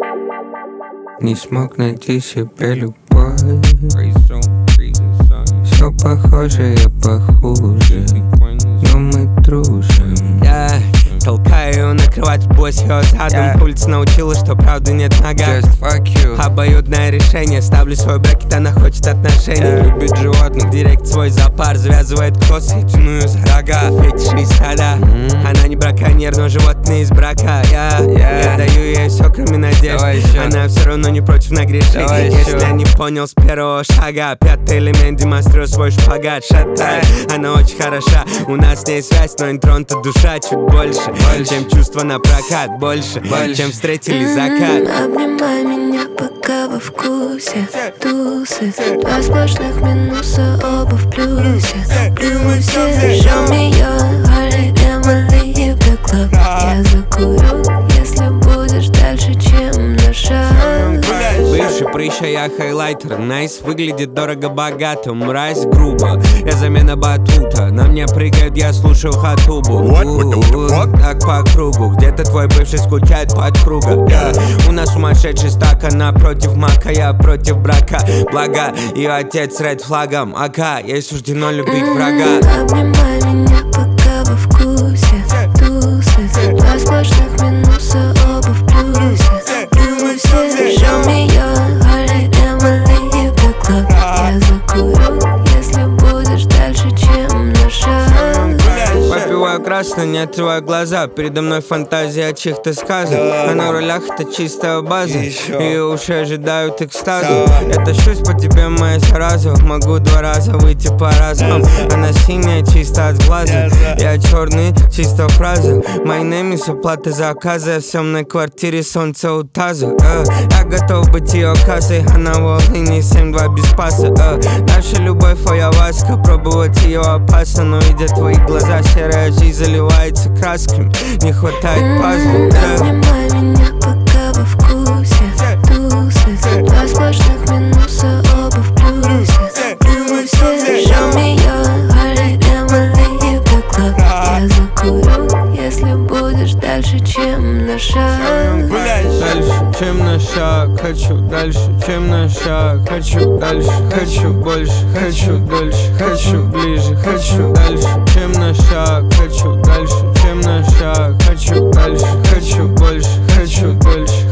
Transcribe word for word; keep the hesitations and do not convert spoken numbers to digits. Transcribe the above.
Не смог найти себе любовь. Все похоже, я похуже, но мы дружим. Yeah. Толкаю на кровать босс ее задом. yeah. Улица научила, что правды нет в ногах. Just fuck you. Обоюдное решение. Ставлю свой бракет, она хочет отношений. yeah. Любит животных. Директ свой зоопар. Завязывает косы, тяну ее за рога. Фетиш из стада. mm-hmm. Она не браконьер, но животные из брака. yeah. Yeah. Я даю ей все, кроме надежд. Она все равно не против нагрешить. Если я не понял с первого шага. Пятый элемент, демонстрирую свой шпагат. Шатай, yeah. Она очень хороша. У нас с ней связь, но интронта душа чуть больше. Больше. Чем чувства на прокат, больше, больше. Чем встретили закат. mm-hmm. Обнимай меня, пока во вкусе тусы. Два сплошных минуса, оба в плюсе. Плюсе, show me your heart and we'll leave the club. Я закурю, если будешь дальше, чем на шаг. Бывший прыща, я хайлайтер. Найс, выглядит дорого-богато. Мразь грубо, я замена батута. На мне прыгает, я слушаю хатубу. Так по кругу, где-то твой бывший скучает под кругом. yeah. У нас сумасшедший стак, она против мака, я против брака. Благо, ее отец с ред флагом. Ака, ей суждено любить врага. Обнимай меня, пока во вкусе тусы. Два сплошных минуса, оба в плюсе. Плюсе, show me your heart and we'll leave the club. Я закурю, если будешь дальше, чем на шаг. Попиваю красный, не открываю глаза. Передо мной фантазия о чьих-то сказах. А на рулях это чистая база. Ее уши ожидают экстаза. Я тащусь по тебе, моя зараза. Могу два раза выйти по разам. Она синяя, чисто от глаза. Я черный, чисто фраза. My name is оплата заказа. Я в съемной квартире, солнце у таза. uh. Я готов быть ее кассой. Она в Волыне, семь два без паса. uh. Наша любовь, ayahuasca. Пробовать ее опасно, но видя твои глаза, серая жизнь заливается красками. Не хватает пазла. Обнимай меня, пока во вкусе тусы. Два сплошных минуса, оба в плюсе. Плюсе, show me your heart and we'll leave the club. Я закурю, если будешь дальше, чем на шаг. Дальше, чем на шаг. Хочу дальше, чем на шаг. Хочу дальше, хочу больше. Хочу дальше, хочу ближе. Хочу дальше, чем на шаг. Хочу дальше, чем на шаг. Хочу дальше, хочу больше. Хочу дальше.